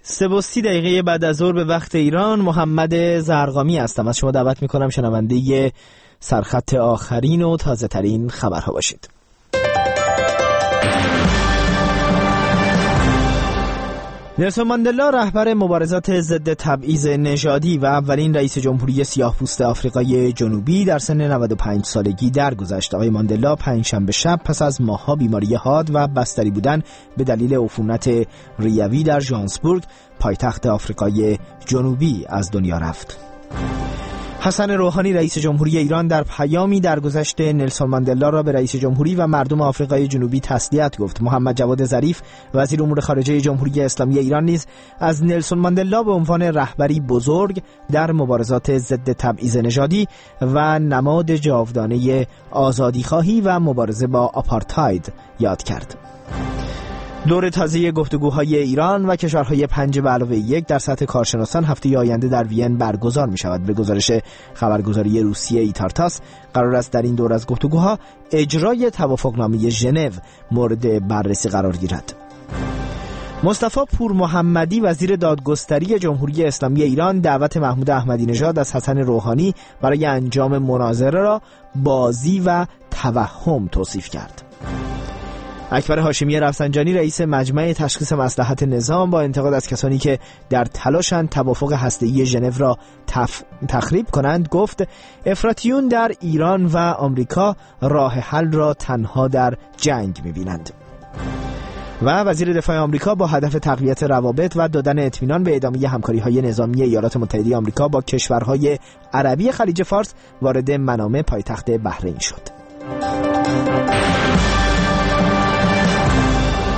3:30 بعد از ظهر به وقت ایران. محمد زرقامی هستم. از شما دعوت میکنم شنونده سرخط آخرین و تازه ترین خبرها باشید. نلسون ماندلا رهبر مبارزات ضد تبعیض نژادی و اولین رئیس جمهوری سیاه‌پوست آفریقای جنوبی در سن 95 سالگی درگذشت. آقای ماندلا پنجشنبه شب پس از ماه‌ها بیماری حاد و بستری بودن به دلیل عفونت ریوی در ژوهانسبورگ پایتخت آفریقای جنوبی از دنیا رفت. حسن روحانی رئیس جمهوری ایران در پیامی درگذشت نلسون ماندلا را به رئیس جمهوری و مردم آفریقای جنوبی تسلیت گفت. محمد جواد ظریف وزیر امور خارجه جمهوری اسلامی ایران نیز از نلسون ماندلا به عنوان رهبری بزرگ در مبارزات ضد تبعیض نژادی و نماد جاودانه آزادیخواهی و مبارزه با آپارتاید یاد کرد. دور تازه گفتگوهای ایران و کشورهای 5+1 در سطح کارشناسان هفته آینده در وین برگزار می شود. به گزارش خبرگزاری روسیه ایتارتاس قرار است در این دور از گفتگوها اجرای توافقنامه ژنو مورد بررسی قرار گیرد. مصطفی پور محمدی وزیر دادگستری جمهوری اسلامی ایران دعوت محمود احمدی نژاد از حسن روحانی برای انجام مناظره را بازی و توهم توصیف کرد. اکبر هاشمی رفسنجانی رئیس مجمع تشخیص مصلحت نظام با انتقاد از کسانی که در تلاشند توافق هسته‌ای ژنو را تخریب کنند گفت افراطیون در ایران و آمریکا راه حل را تنها در جنگ می‌بینند. و وزیر دفاع آمریکا با هدف تقویت روابط و دادن اطمینان به ادامه همکاری‌های نظامی ایالات متحده آمریکا با کشورهای عربی خلیج فارس وارد منامه پایتخت بحرین شد.